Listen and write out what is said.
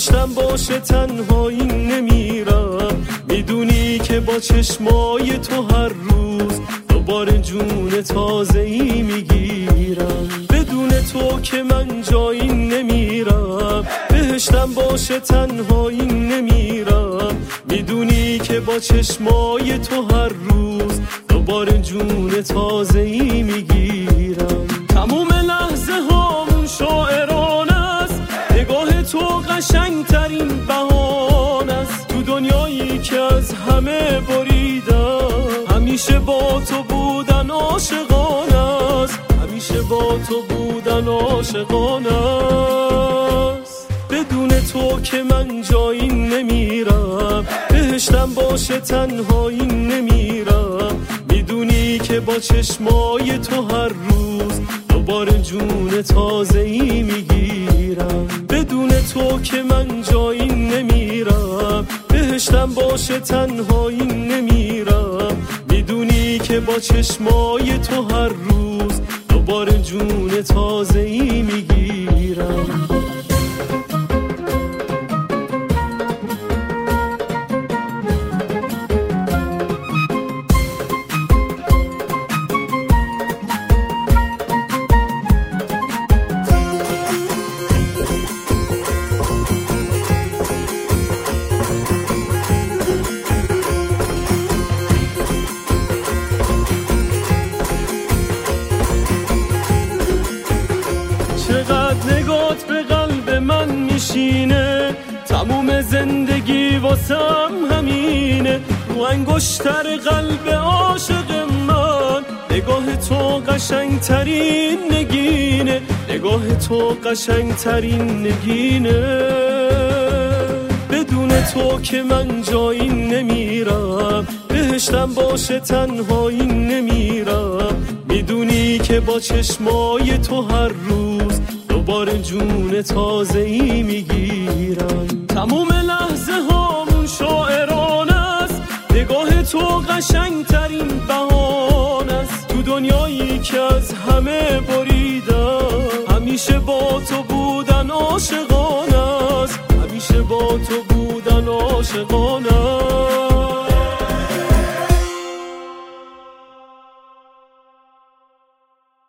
بهشتم باشه تنهایی نمیرم، میدونی که با چشمای تو هر روز دوباره جون تازه‌ای میگیرم. بدون تو که من جایی نمیرم، بهشتم باشه تنهایی نمیرم، میدونی که با چشمای تو هر روز دوباره جون تازه‌ای میگیرم. تموم لحظه هامون شاعرانه است، نگاه تو قشنگترین بهانه است. تو دنیایی که از همه بریدم، همیشه با تو بودن عاشقانه است، همیشه با تو بودن عاشقانه است. بدون تو که من جایی نمیرم، بهشتم باشه تنهایی نمیرم، میدونی که با چشمای تو هر روز دوباره جون تازه‌ای میگیرم. بدون تو که من جایی نمیرم، بهشتم باشه تنهایی نمیرم، میدونی که با چشمای تو هر روز دوباره جون تازه‌ای میگیرم. چقدر نگات به قلب من میشینه، تموم زندگی واسم همینه. رو انگشتر قلب عاشق من، نگاه تو قشنگترین نگینه، نگاه تو قشنگترین نگینه. بدون تو که من جایی نمیرم، بهشتم باشه تنهایی نمیرم، میدونی که با چشمای تو هر روز دوباره جون تازه‌ای میگیرم. تموم لحظه هامون شاعرانه است، نگاه تو قشنگترین بهانه است. تو دنیایی که از همه بریدم، همیشه با تو بودن عاشقانه است، همیشه با تو بودن عاشقانه است.